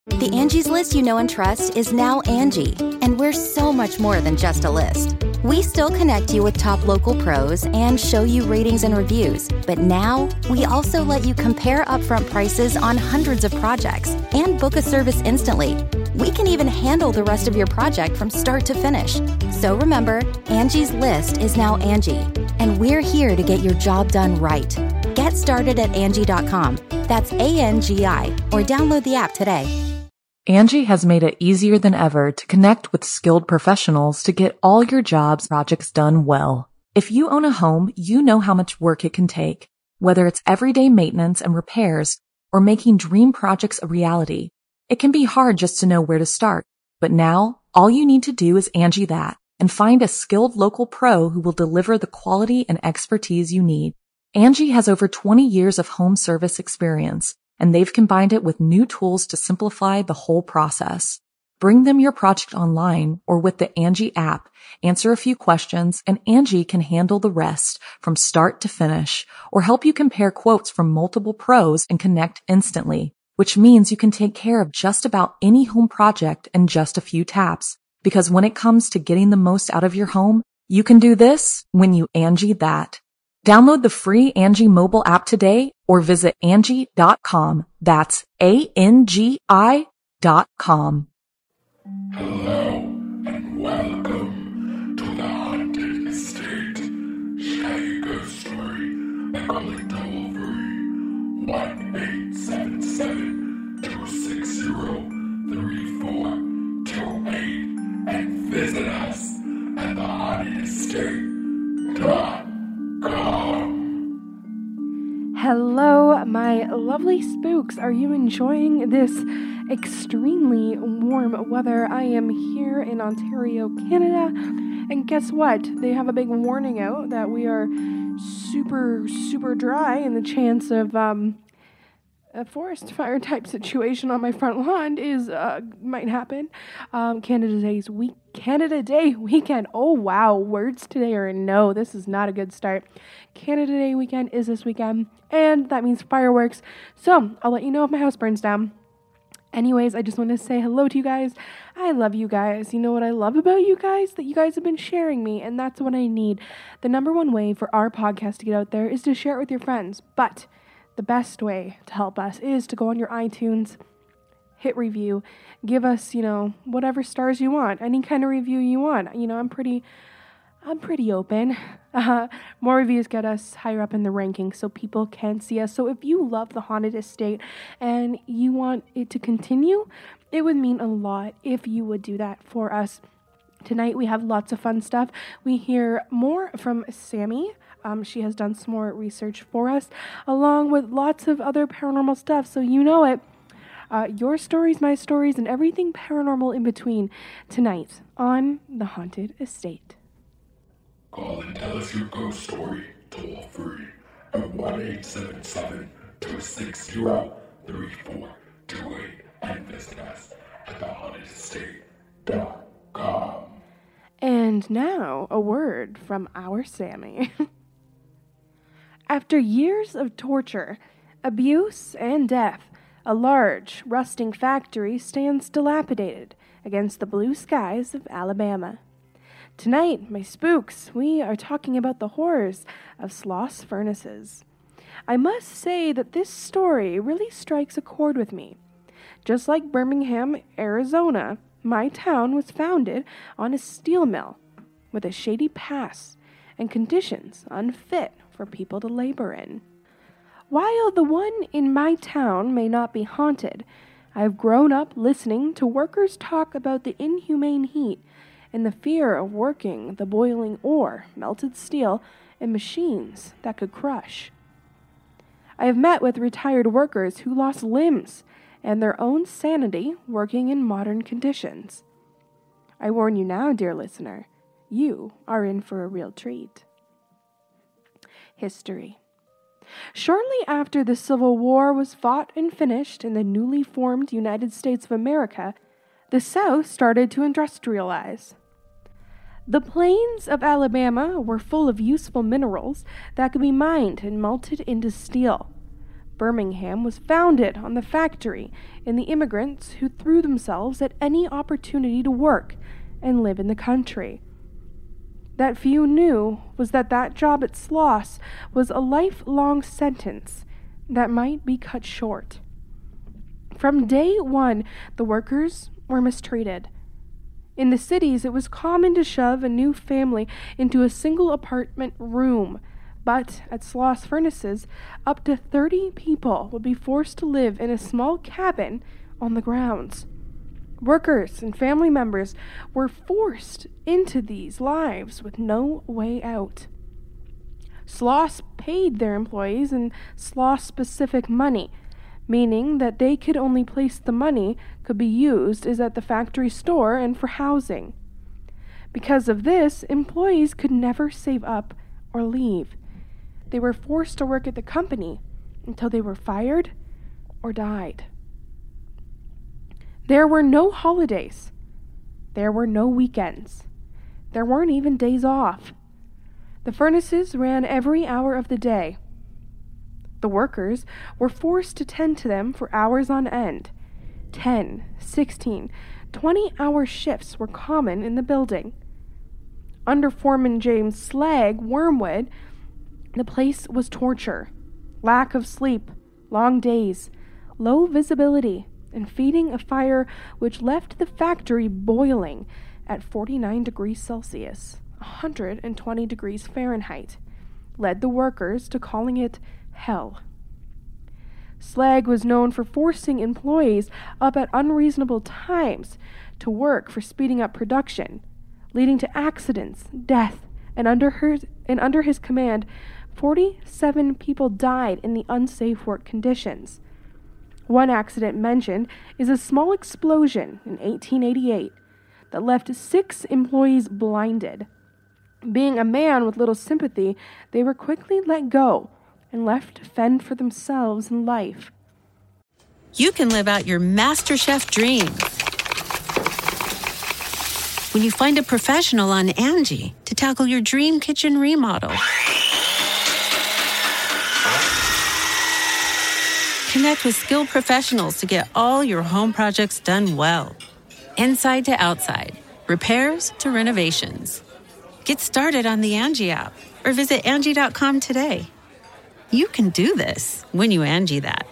The Angie's List you know and trust is now Angie, and we're so much more than just a list. We still connect you with top local pros and show you ratings and reviews, but now we also let you compare upfront prices on hundreds of projects and book a service instantly. We can even handle the rest of your project from start to finish. So remember, Angie's List is now Angie, and we're here to get your job done right. Get started at Angie.com. That's ANGI, or download the app today. Angie has made it easier than ever to connect with skilled professionals to get all your jobs projects done well. If you own a home, you know how much work it can take, whether it's everyday maintenance and repairs or making dream projects a reality. It can be hard just to know where to start, but now all you need to do is Angie that and find a skilled local pro who will deliver the quality and expertise you need. Angie has over 20 years of home service experience, and they've combined it with new tools to simplify the whole process. Bring them your project online or with the Angie app, answer a few questions, and Angie can handle the rest from start to finish, or help you compare quotes from multiple pros and connect instantly, which means you can take care of just about any home project in just a few taps. Because when it comes to getting the most out of your home, you can do this when you Angie that. Download the free Angie mobile app today or visit Angie.com. That's ANGI.com. Hello and welcome to the Haunted Estate. Share your ghost story and call it toll-free 1-877-260-3428 and visit us at thehauntedestate.com. Hello, my lovely spooks. Are you enjoying this extremely warm weather? I am here in Ontario, Canada, and guess what? They have a big warning out that we are super, super dry, and the chance of a forest fire type situation on my front lawn might happen. Canada Day weekend. Oh wow, words today are no. This is not a good start. Canada Day weekend is this weekend, and that means fireworks. So I'll let you know if my house burns down. Anyways, I just want to say hello to you guys. I love you guys. You know what I love about you guys? That you guys have been sharing me, and that's what I need. The number one way for our podcast to get out there is to share it with your friends. But the best way to help us is to go on your iTunes, hit review, give us, whatever stars you want, any kind of review you want. I'm pretty open. More reviews get us higher up in the rankings so people can see us. So if you love the Haunted Estate and you want it to continue, it would mean a lot if you would do that for us. Tonight we have lots of fun stuff. We hear more from Sammy. She has done some more research for us, along with lots of other paranormal stuff. So you know it. Your stories, my stories, and everything paranormal in between tonight on The Haunted Estate. Call and tell us your ghost story toll free at 1-877-260-3428 and visit us at thehauntedestate.com. And now, a word from our Sammy. After years of torture, abuse, and death, a large, rusting factory stands dilapidated against the blue skies of Alabama. Tonight, my spooks, we are talking about the horrors of Sloss Furnaces. I must say that this story really strikes a chord with me. Just like Birmingham, Arizona, my town was founded on a steel mill with a shady past and conditions unfit for people to labor in. While the one in my town may not be haunted, I have grown up listening to workers talk about the inhumane heat and the fear of working the boiling ore, melted steel, and machines that could crush. I have met with retired workers who lost limbs and their own sanity working in modern conditions. I warn you now, dear listener, you are in for a real treat. History. Shortly after the Civil War was fought and finished in the newly formed United States of America, the South started to industrialize. The plains of Alabama were full of useful minerals that could be mined and melted into steel. Birmingham was founded on the factory and the immigrants who threw themselves at any opportunity to work and live in the country. That few knew was that job at Sloss was a lifelong sentence that might be cut short. From day one, the workers were mistreated. In the cities, it was common to shove a new family into a single apartment room, but at Sloss Furnaces, up to 30 people would be forced to live in a small cabin on the grounds. Workers and family members were forced into these lives with no way out. Sloss paid their employees in Sloss-specific money, meaning that they could only place the money could be used is at the factory store and for housing. Because of this, employees could never save up or leave. They were forced to work at the company until they were fired or died. There were no holidays. There were no weekends. There weren't even days off. The furnaces ran every hour of the day. The workers were forced to tend to them for hours on end. 10, 16, 20-hour shifts were common in the building. Under foreman James Slag Wormwood, the place was torture, lack of sleep, long days, low visibility, and feeding a fire which left the factory boiling at 49 degrees Celsius, 120 degrees Fahrenheit, led the workers to calling it hell. Slag was known for forcing employees up at unreasonable times to work for speeding up production, leading to accidents, death, and under his command, 47 people died in the unsafe work conditions. One accident mentioned is a small explosion in 1888 that left 6 employees blinded. Being a man with little sympathy, they were quickly let go and left to fend for themselves in life. You can live out your MasterChef dreams when you find a professional on Angie to tackle your dream kitchen remodel. Connect with skilled professionals to get all your home projects done well. Inside to outside, repairs to renovations. Get started on the Angie app or visit Angie.com today. You can do this when you Angie that.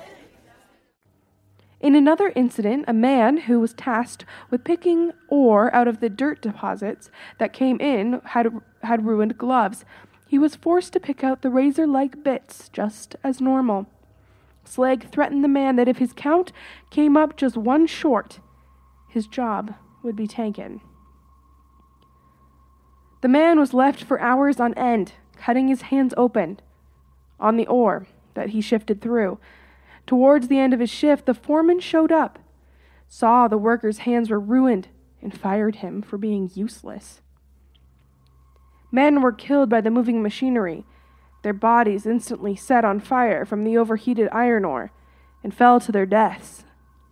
In another incident, a man who was tasked with picking ore out of the dirt deposits that came in had ruined gloves. He was forced to pick out the razor-like bits just as normal. Slag threatened the man that if his count came up just one short, his job would be taken. The man was left for hours on end, cutting his hands open on the ore that he shifted through. Towards the end of his shift, the foreman showed up, saw the worker's hands were ruined, and fired him for being useless. Men were killed by the moving machinery, their bodies instantly set on fire from the overheated iron ore, and fell to their deaths.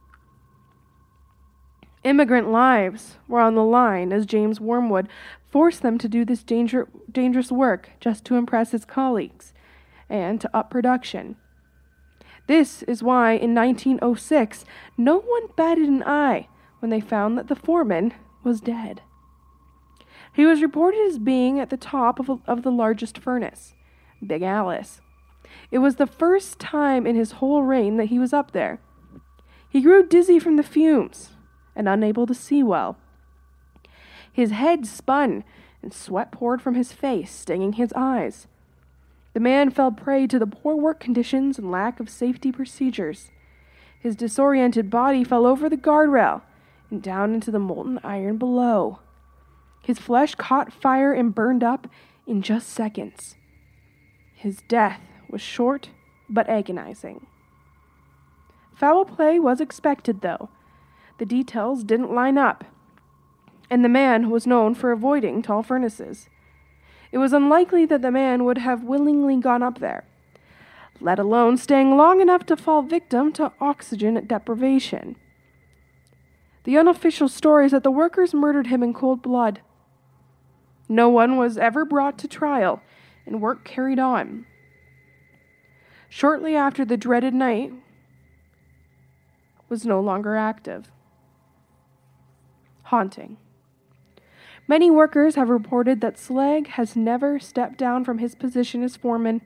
Immigrant lives were on the line as James Wormwood forced them to do this dangerous work just to impress his colleagues and to up production. This is why in 1906 no one batted an eye when they found that the foreman was dead. He was reported as being at the top of the largest furnace, Big Alice. It was the first time in his whole reign that he was up there. He grew dizzy from the fumes and unable to see well. His head spun and sweat poured from his face, stinging his eyes. The man fell prey to the poor work conditions and lack of safety procedures. His disoriented body fell over the guardrail and down into the molten iron below. His flesh caught fire and burned up in just seconds. His death was short but agonizing. Foul play was expected, though. The details didn't line up, and the man was known for avoiding tall furnaces. It was unlikely that the man would have willingly gone up there, let alone staying long enough to fall victim to oxygen deprivation. The unofficial story is that the workers murdered him in cold blood. No one was ever brought to trial, and work carried on. shortly after the dreaded night was no longer active. Haunting. Many workers have reported that Slag has never stepped down from his position as foreman.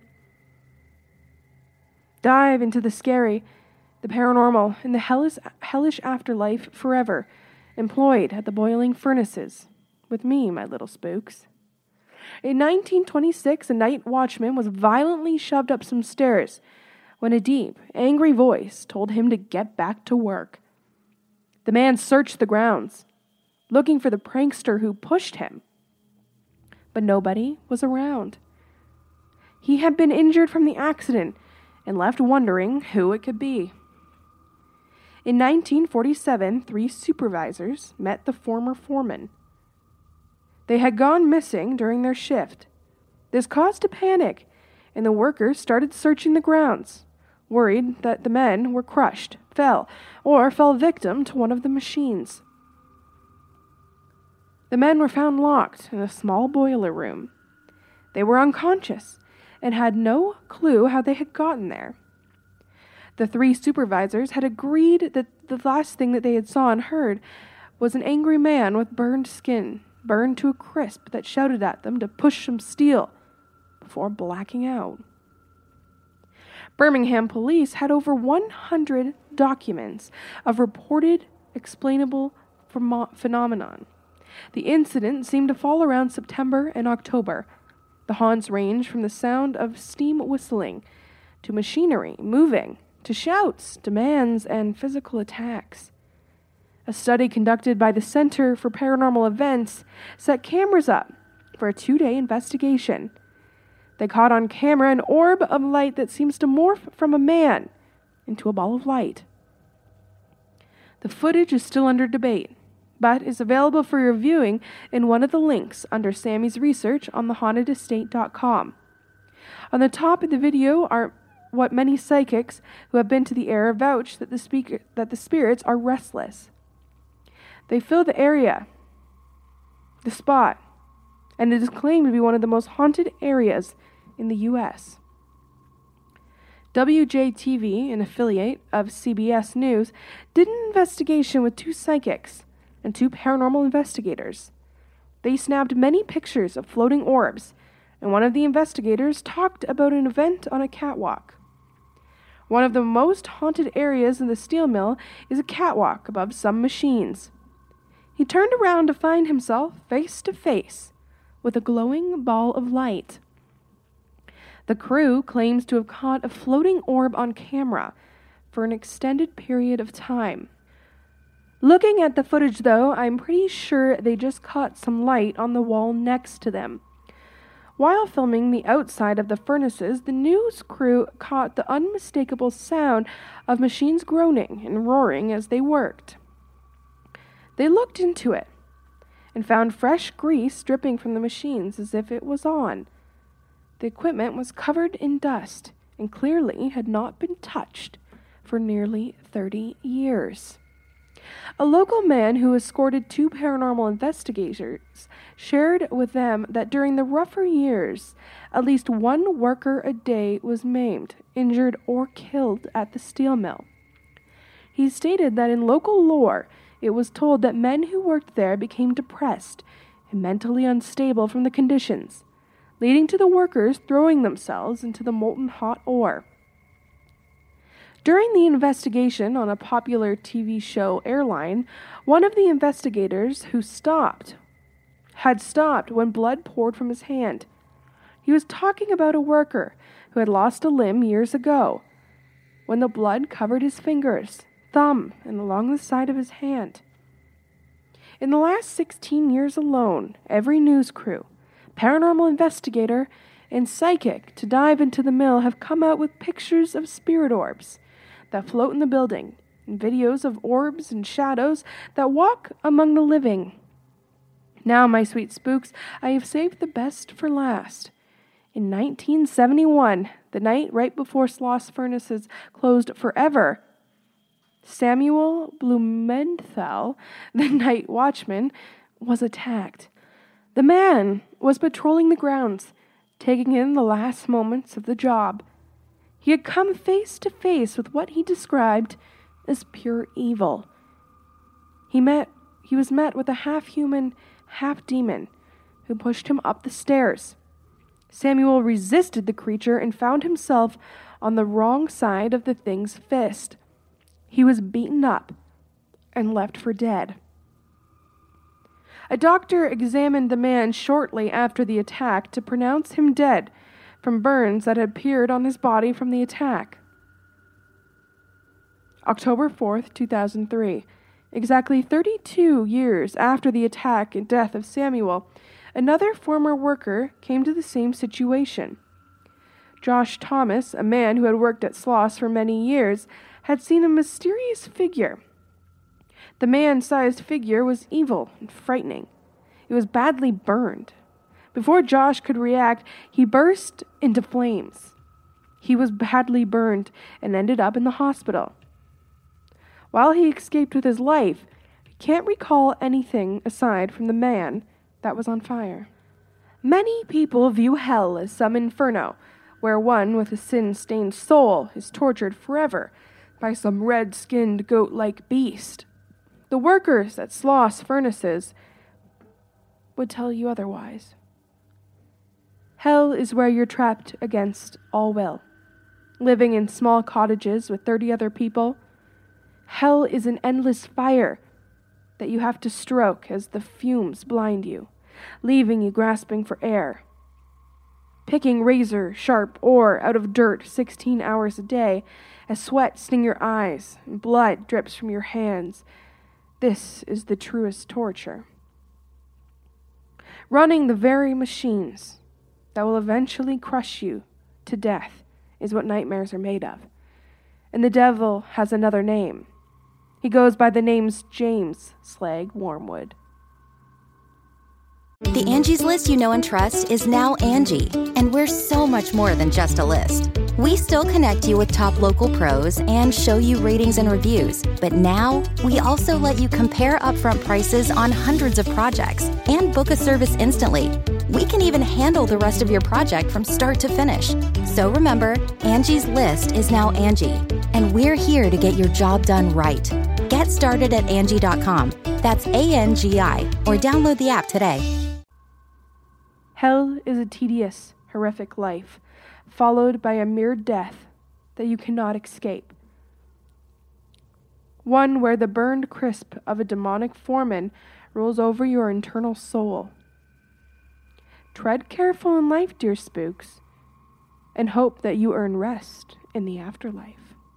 Dive into the scary, the paranormal, and the hellish afterlife forever, employed at the boiling furnaces. With me, my little spooks. In 1926, a night watchman was violently shoved up some stairs when a deep, angry voice told him to get back to work. The man searched the grounds, looking for the prankster who pushed him, but nobody was around. He had been injured from the accident and left wondering who it could be. In 1947, 3 supervisors met the former foreman. They had gone missing during their shift. This caused a panic, and the workers started searching the grounds, worried that the men were crushed, fell victim to one of the machines. The men were found locked in a small boiler room. They were unconscious and had no clue how they had gotten there. The 3 supervisors had agreed that the last thing that they had saw and heard was an angry man with burned skin, burned to a crisp, that shouted at them to push some steel before blacking out. Birmingham police had over 100 documents of reported explainable phenomenon. The incident seemed to fall around September and October. The haunts range from the sound of steam whistling to machinery moving to shouts, demands, and physical attacks. A study conducted by the Center for Paranormal Events set cameras up for a 2-day investigation. They caught on camera an orb of light that seems to morph from a man into a ball of light. The footage is still under debate, but is available for your viewing in one of the links under Sammy's research on thehauntedestate.com. On the top of the video are what many psychics who have been to the area vouch that the spirits are restless. They fill the area, the spot, and it is claimed to be one of the most haunted areas in the U.S. WJTV, an affiliate of CBS News, did an investigation with 2 psychics and 2 paranormal investigators. They snapped many pictures of floating orbs, and one of the investigators talked about an event on a catwalk. One of the most haunted areas in the steel mill is a catwalk above some machines. He turned around to find himself face to face with a glowing ball of light. The crew claims to have caught a floating orb on camera for an extended period of time. Looking at the footage, though, I'm pretty sure they just caught some light on the wall next to them. While filming the outside of the furnaces, the news crew caught the unmistakable sound of machines groaning and roaring as they worked. They looked into it and found fresh grease dripping from the machines as if it was on. The equipment was covered in dust and clearly had not been touched for nearly 30 years. A local man who escorted 2 paranormal investigators shared with them that during the rougher years, at least 1 worker a day was maimed, injured, or killed at the steel mill. He stated that in local lore, it was told that men who worked there became depressed and mentally unstable from the conditions, leading to the workers throwing themselves into the molten hot ore. During the investigation on a popular TV show Airline, one of the investigators had stopped when blood poured from his hand. He was talking about a worker who had lost a limb years ago, when the blood covered his fingers, thumb, and along the side of his hand. In the last 16 years alone, every news crew, paranormal investigator, and psychic to dive into the mill have come out with pictures of spirit orbs that float in the building, and videos of orbs and shadows that walk among the living. Now, my sweet spooks, I have saved the best for last. In 1971, the night right before Sloss Furnaces closed forever, Samuel Blumenthal, the night watchman, was attacked. The man was patrolling the grounds, taking in the last moments of the job. He had come face to face with what he described as pure evil. He was met with a half-human, half-demon who pushed him up the stairs. Samuel resisted the creature and found himself on the wrong side of the thing's fist. He was beaten up and left for dead. A doctor examined the man shortly after the attack to pronounce him dead from burns that had appeared on his body from the attack. October 4th, 2003. Exactly 32 years after the attack and death of Samuel, another former worker came to the same situation. Josh Thomas, a man who had worked at Sloss for many years, had seen a mysterious figure. The man-sized figure was evil and frightening. It was badly burned. Before Josh could react, he burst into flames. He was badly burned and ended up in the hospital. While he escaped with his life, he can't recall anything aside from the man that was on fire. Many people view hell as some inferno, where one with a sin-stained soul is tortured forever by some red-skinned goat-like beast. The workers at Sloss furnaces would tell you otherwise. Hell is where you're trapped against all will, living in small cottages with 30 other people. Hell is an endless fire that you have to stroke as the fumes blind you, leaving you grasping for air. Picking razor-sharp ore out of dirt 16 hours a day as sweat stings your eyes and blood drips from your hands. This is the truest torture. Running the very machines that will eventually crush you to death is what nightmares are made of. And the devil has another name. He goes by the names James Slag Wormwood. The Angie's List you know and trust is now Angie, and we're so much more than just a list. We still connect you with top local pros and show you ratings and reviews, but now we also let you compare upfront prices on hundreds of projects and book a service instantly. We can even handle the rest of your project from start to finish. So remember, Angie's List is now Angie, and we're here to get your job done right. Get started at Angie.com. That's ANGI, or download the app today. Hell is a tedious, horrific life, followed by a mere death that you cannot escape. One where the burned crisp of a demonic foreman rolls over your internal soul. Tread careful in life, dear spooks, and hope that you earn rest in the afterlife.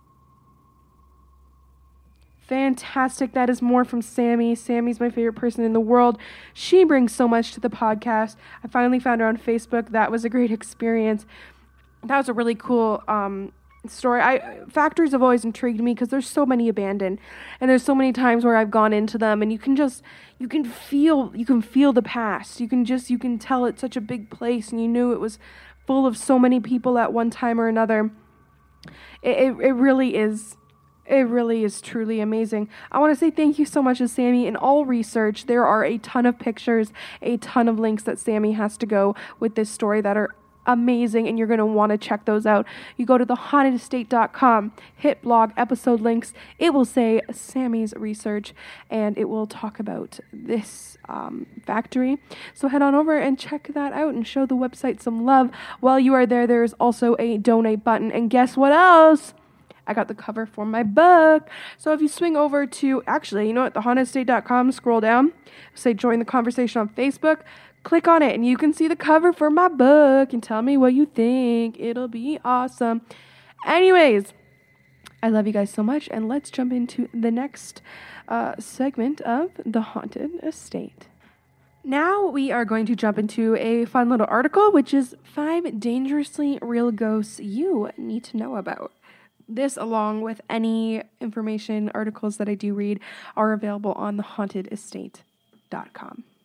Fantastic. That is more from Sammy. Sammy's my favorite person in the world. She brings so much to the podcast. I finally found her on Facebook. That was a great experience. That was a really cool story. Factories have always intrigued me because there's so many abandoned, and there's so many times where I've gone into them, and you can feel the past. You can tell it's such a big place, and you knew it was full of so many people at one time or another. It really is. It really is truly amazing. I want to say thank you so much to Sammy. In all research, there are a ton of pictures, a ton of links that Sammy has to go with this story that are amazing, and you're going to want to check those out. You go to thehauntedestate.com, hit blog episode links. It will say Sammy's research, and it will talk about this factory. So head on over and check that out and show the website some love. While you are there, there's also a donate button, and guess what else? I got the cover for my book. So if you swing over to, thehauntedestate.com, scroll down, say join the conversation on Facebook, click on it, and you can see the cover for my book and tell me what you think. It'll be awesome. Anyways, I love you guys so much, and let's jump into the next segment of The Haunted Estate. Now we are going to jump into a fun little article, which is 5 dangerously real ghosts you need to know about. This, along with any information, articles that I do read, are available on thehauntedestate.com.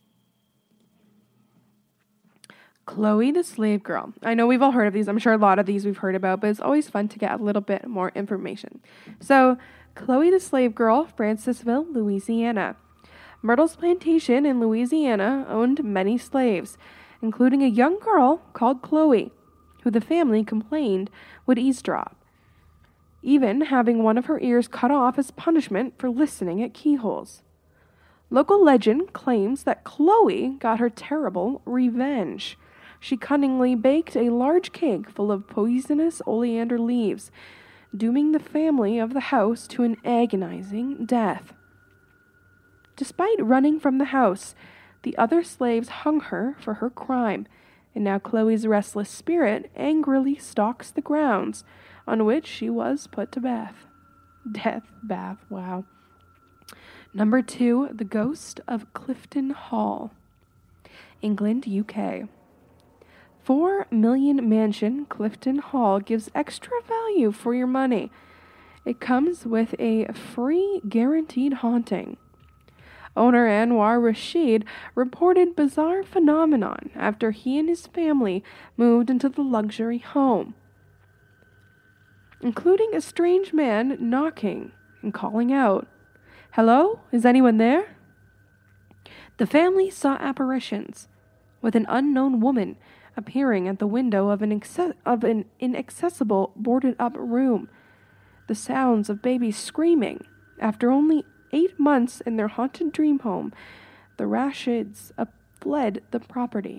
Chloe the Slave Girl. I know we've all heard of these. I'm sure a lot of these we've heard about, but it's always fun to get a little bit more information. So, Chloe the Slave Girl, Francisville, Louisiana. Myrtle's Plantation in Louisiana owned many slaves, including a young girl called Chloe, who the family complained would eavesdrop, even having one of her ears cut off as punishment for listening at keyholes. Local legend claims that Chloe got her terrible revenge. She cunningly baked a large cake full of poisonous oleander leaves, dooming the family of the house to an agonizing death. Despite running from the house, the other slaves hung her for her crime, and now Chloe's restless spirit angrily stalks the grounds on which she was put to death. Wow. Number 2, The Ghost of Clifton Hall, England, UK. 4 million mansion Clifton Hall gives extra value for your money. It comes with a free guaranteed haunting. Owner Anwar Rashid reported bizarre phenomenon after he and his family moved into the luxury home, including a strange man knocking and calling out, "Hello, is anyone there?" The family saw apparitions, with an unknown woman appearing at the window of an inaccessible boarded-up room. The sounds of babies screaming. After only 8 months in their haunted dream home, the Rashids fled the property.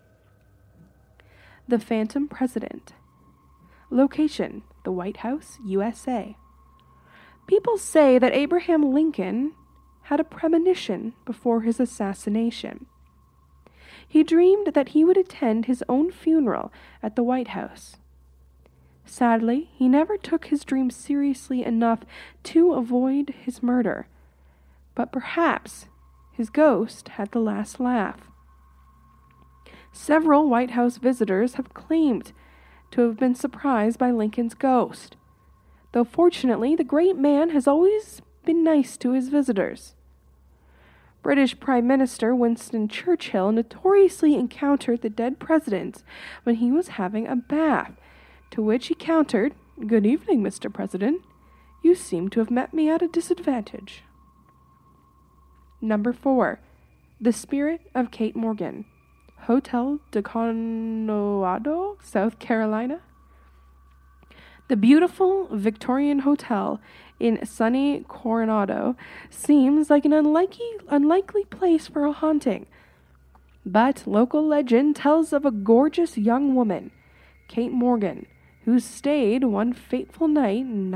The Phantom President. Location: the White House, USA. People say that Abraham Lincoln had a premonition before his assassination. He dreamed that he would attend his own funeral at the White House. Sadly, he never took his dream seriously enough to avoid his murder, but perhaps his ghost had the last laugh. Several White House visitors have claimed to have been surprised by Lincoln's ghost, though fortunately the great man has always been nice to his visitors. British Prime Minister Winston Churchill notoriously encountered the dead president when he was having a bath, to which he countered, "Good evening, Mr. President. You seem to have met me at a disadvantage." Number 4, The Spirit of Kate Morgan, Hotel de Coronado, South Carolina. The beautiful Victorian hotel in sunny Coronado seems like an unlikely place for a haunting, but local legend tells of a gorgeous young woman, Kate Morgan, who stayed one fateful night in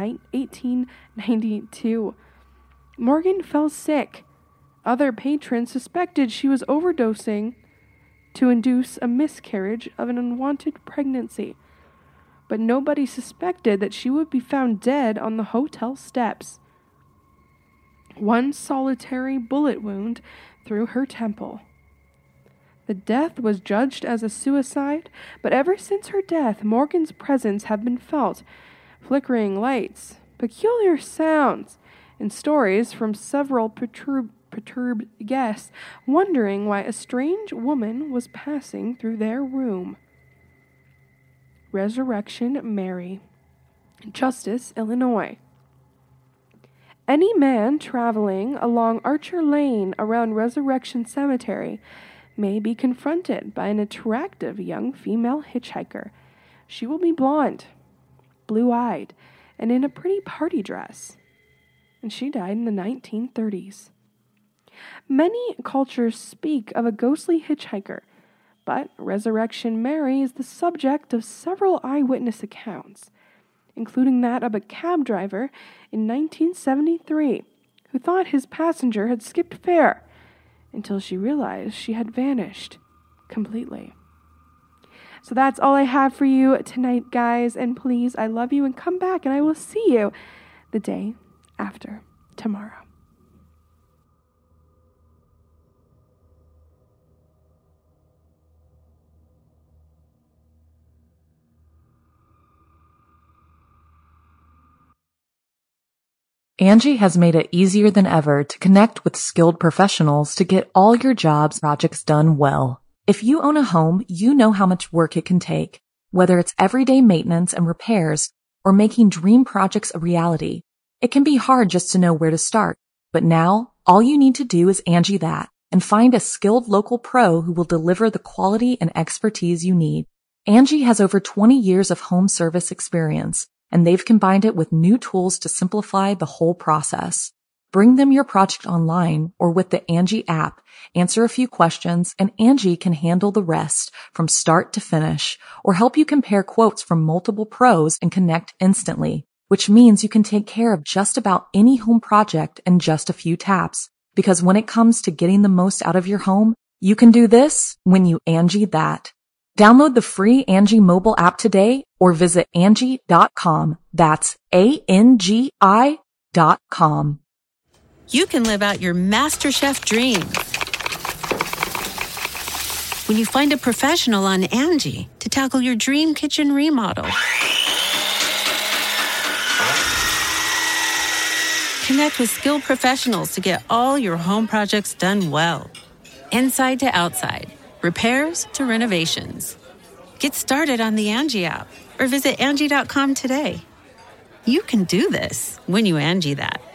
1892. Morgan fell sick. Other patrons suspected she was overdosing to induce a miscarriage of an unwanted pregnancy, but nobody suspected that she would be found dead on the hotel steps. One solitary bullet wound through her temple. The death was judged as a suicide, but ever since her death, Morgan's presence have been felt. Flickering lights, peculiar sounds, and stories from several perturbed guests wondering why a strange woman was passing through their room. Resurrection Mary, Justice, Illinois. Any man traveling along Archer Lane around Resurrection Cemetery may be confronted by an attractive young female hitchhiker. She will be blonde, blue-eyed, and in a pretty party dress. And she died in the 1930s. Many cultures speak of a ghostly hitchhiker, but Resurrection Mary is the subject of several eyewitness accounts, including that of a cab driver in 1973 who thought his passenger had skipped fare until she realized she had vanished completely. So that's all I have for you tonight, guys, and please, I love you, and come back and I will see you the day after tomorrow. Angie has made it easier than ever to connect with skilled professionals to get all your jobs projects done well. If you own a home, you know how much work it can take, whether it's everyday maintenance and repairs or making dream projects a reality. It can be hard just to know where to start, but now all you need to do is Angie that and find a skilled local pro who will deliver the quality and expertise you need. Angie has over 20 years of home service experience, and they've combined it with new tools to simplify the whole process. Bring them your project online or with the Angie app, answer a few questions, and Angie can handle the rest from start to finish, or help you compare quotes from multiple pros and connect instantly, which means you can take care of just about any home project in just a few taps. Because when it comes to getting the most out of your home, you can do this when you Angie that. Download the free Angie mobile app today or visit Angie.com. That's ANGI.com. You can live out your MasterChef dream when you find a professional on Angie to tackle your dream kitchen remodel. Connect with skilled professionals to get all your home projects done well. Inside to outside, repairs to renovations. Get started on the Angie app or visit Angie.com today. You can do this when you Angie that.